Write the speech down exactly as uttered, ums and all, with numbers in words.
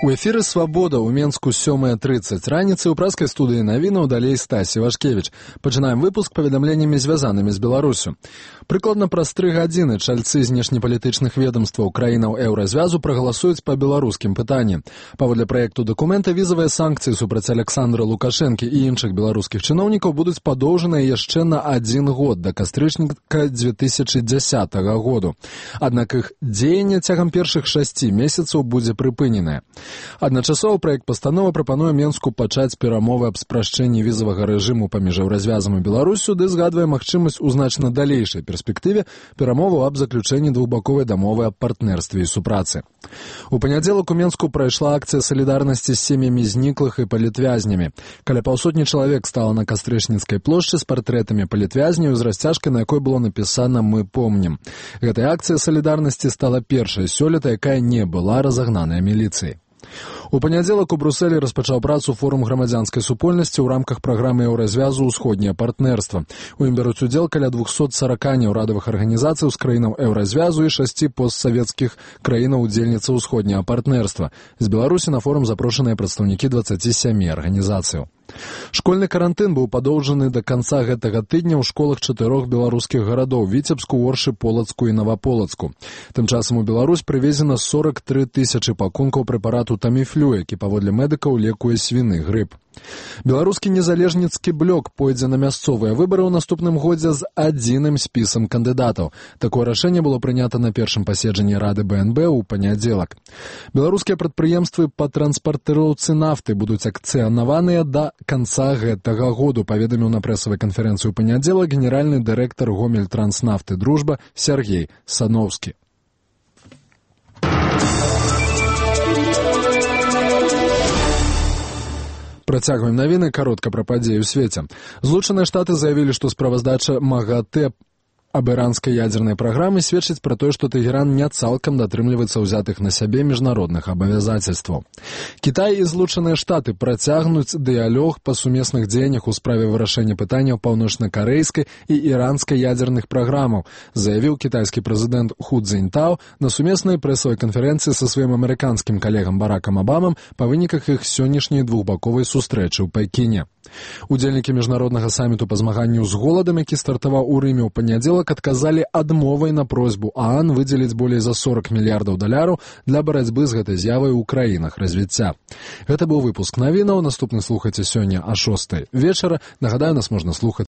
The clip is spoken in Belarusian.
У эфіры «Свабода» ў Менску сёмая трыццаць раніцы ў праскай студыі навінаў далей Стасі Вашкевіч. Пачынаем выпуск паведамленнямі, звязанымі з Беларусю. Прыкладна праз тры гадзіны чальцы знешнепалітычных ведомстваў краінаў еўразвязу прагаласуюць па беларускім пытанні. Паводле праекту дакумента візавыя санкцыі супраць Александра Лукашэнкі і іншых беларускіх чыноўнікаў будуць падоўжаныя яшчэ на адзін год да кастрычніка дзве тысячы дзясятага году. Аднак іх дзеянне цягам першых шасці месяцаў будзе прыпыненае. Адначасова праект пастановы прапануе Менску пачаць перамовы аб спрашчэнні візавага рэжыму паміж еўразвязам і Беларусю, ды згадвае магчымасць у значна далейшай перспектыве перамоваў аб заключэнні двухбаковай дамовы аб партнерстве і супрацы. У панядзелак у Менску прайшла акцыя салідарнасці з сем'ямі зніклых і палітвязнямі. Каля паўсотні чалавек стала на Кастрычніцкай плошчы з партрэтамі палітвязняў з расцяжкай, на якой было напісана «Мы помнім». Гэтая акцыя салідарнасці стала першай сёлета, якая не была разагнаная міліцыяй. У панядзелак у Брусэлі распачаў працу форум грамадзянскай супольнасці ў рамках праграмы еўразвязу «Усходняе партнерства». У ім бяруць удзел каля двухсот сорока неўрадавых арганізацый з краінаў еўразвязу і шасці постсавецкіх краінаў-удзельніцаў усходняга партнерства. З Беларусі на форум запрошаныя прадстаўнікі дваццаці сямі арганізацыяў. Школьны карантын быў падоўжаны да канца гэтага тыдня ў школах чатырох беларускіх гарадоў – Віцебску, Оршы, Полацку і Наваполацку. Тым часам у Беларусь прывезена сорок тры тысячы пакункаў прэпарату таміфлю, які паводле медыкаў лекуе свіны грып. Беларускі незалежніцкі блок пойдзе на мясцовыя выбары ў наступным годзе з адзіным спісам кандыдатаў. Такое рашэнне было прынята на першым паседжанні Рады Бэ Эн Бэ ў панядзелак. Беларускія прадпрыемствы па транспартыроўцы нафты будуць акцыянаваныя да канца гэтага году, паведаміў на прэсавай канферэнцыі ў панядзелак генеральны дырэктар Гомельтранснафты «Дружба» Сергей Сановскі. Працягваем навіны, каротка пра падзеі ў свеце. Злучаныя Штаты заявілі, што справаздача МАГАТЭ аб іранскай ядзернай праграмы сведчыць пра тое, што Тэгеран не цалкам датрымліваецца ўзятых на сябе міжнародных абавязацельстваў. Кітай і Злучаныя Штаты працягнуць дыялог па сумесных дзеяннях у справе вырашэння пытанняў паўночна-карэйскай і іранскай ядзерных праграмаў, заявіў кітайскі прэзідэнт Ху Цзіньтао на сумеснай прэсавай канферэнцыі са сваім амерыканскім калегам Баракам Абамам па выніках іх сённяшняй двухбаковай сустрэчы ў Пекіне. Удзельнікі міжнароднага саміту па змаганню з голадам, які стартаваў у Рыме ў панядзелак, адказалі адмовай на просьбу ААН выдзеліць болей за сорок мільярдаў даляраў для барацьбы з гэтай з'явай у краінах развіцця. Гэта быў выпуск навінаў. Наступны слухайце сёння а шостай вечара. Нагадаю, нас можна слухаць